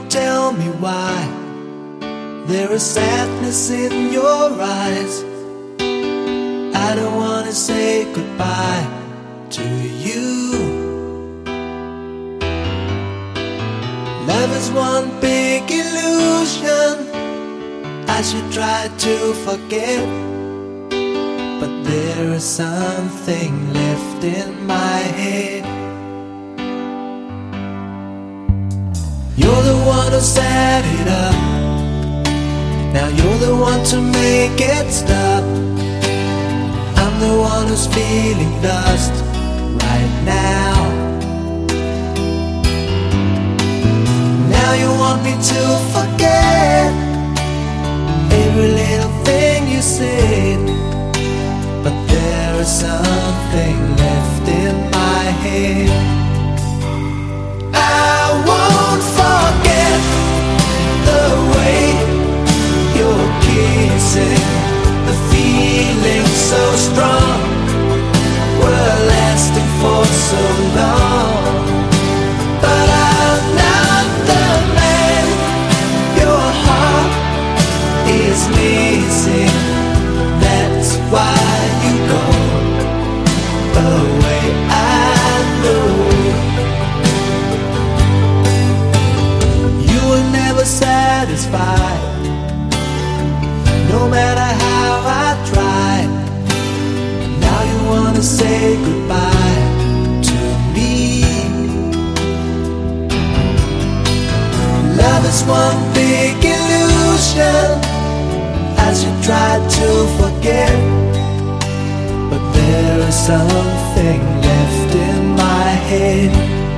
tell me why there is sadness in your eyes. I don't wanna say goodbye to you. Love is one big illusion I should try to forget, but there is something left in my head. You're the one who set it up. Now you're the one to make it stop. I'm the one who's feeling lost right now. Now you want me to forget every little thing you said, but there is something left in my head. I won't forget the way you're kissing, the feeling so strong, we're lasting for so long. But I'm not the man your heart is missing. That's why you go away, I know. You were never satisfied, no matter how I tried. Now you wanna say goodbye to me. Love is one big illusion I should try to forget, but there is something left in my head.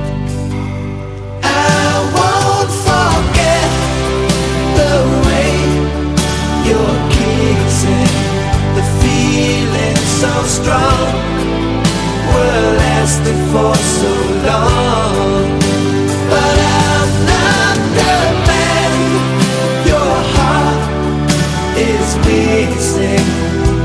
I won't forget the way you're kissing, the feeling so strong, we're lasting for so long. But I'm not the man your heart is missing.